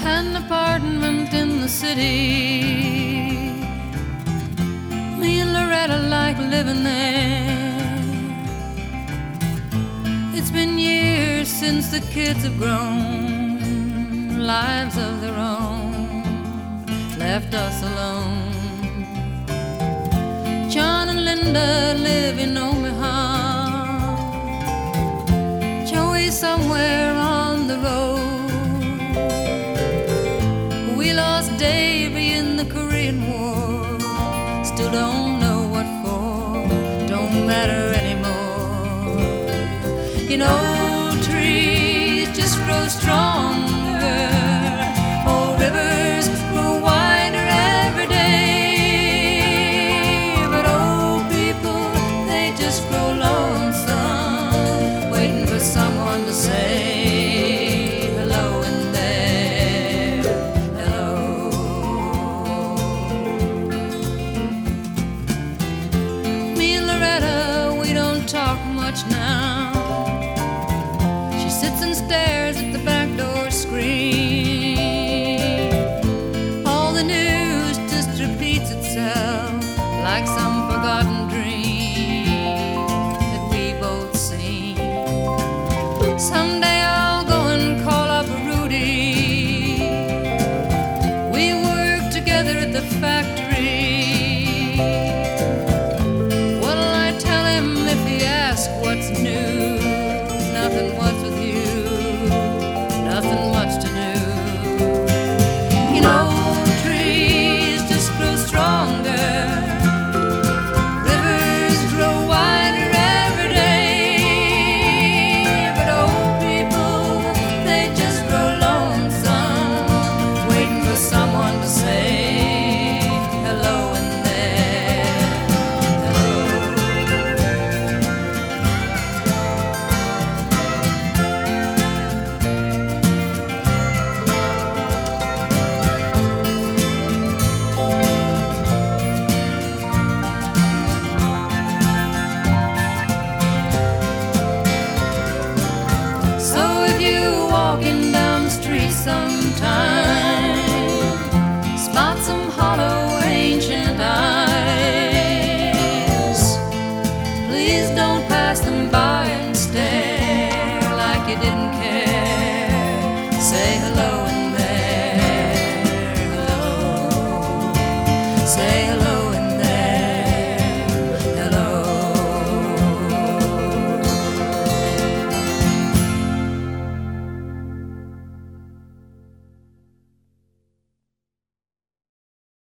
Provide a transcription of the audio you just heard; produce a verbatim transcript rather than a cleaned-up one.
an apartment in the city. Me and Loretta like living there. It's been years since the kids have grown, lives of their own, left us alone. John and Linda live in Omaha. Joey's somewhere on the road. We lost Davy in the Korean War. Still don't know what for. Don't matter anymore. You know, trees just grow stronger. Old rivers grow wider every day. But old people, they just grow lonesome, waiting for someone to say hello in there. Hello. Me and Loretta, we don't talk much now. She sits and stares at the back door screen. All the news just repeats itself like some forgotten dream that we both seen. Someday I'll go and call up Rudy. We work together at the factory. What'll I tell him if he asks what's new? Nothing, what's with you? Nothing much to do. You know, trees just grow stronger. Rivers grow wider every day. But old people, they just grow lonesome, waiting for someone to say hello in there. Hello. So if you walking down the street sometime,